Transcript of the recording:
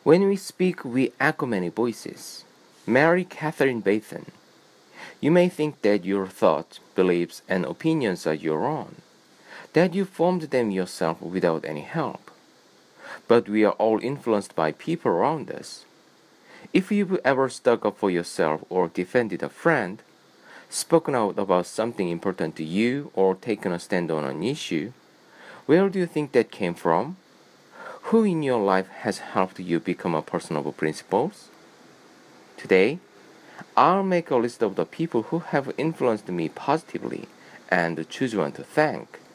When we speak, we echo many voices. Mary Catherine Bateson. You may think that your thoughts, beliefs, and opinions are your own, that you formed them yourself without any help. But we are all influenced by people around us. If you've ever stuck up for yourself or defended a friend, spoken out about something important to you, or taken a stand on an issue, where do you think that came from? Who in your life has helped you become a person of principles? Today, I'll make a list of the people who have influenced me positively and choose one to thank.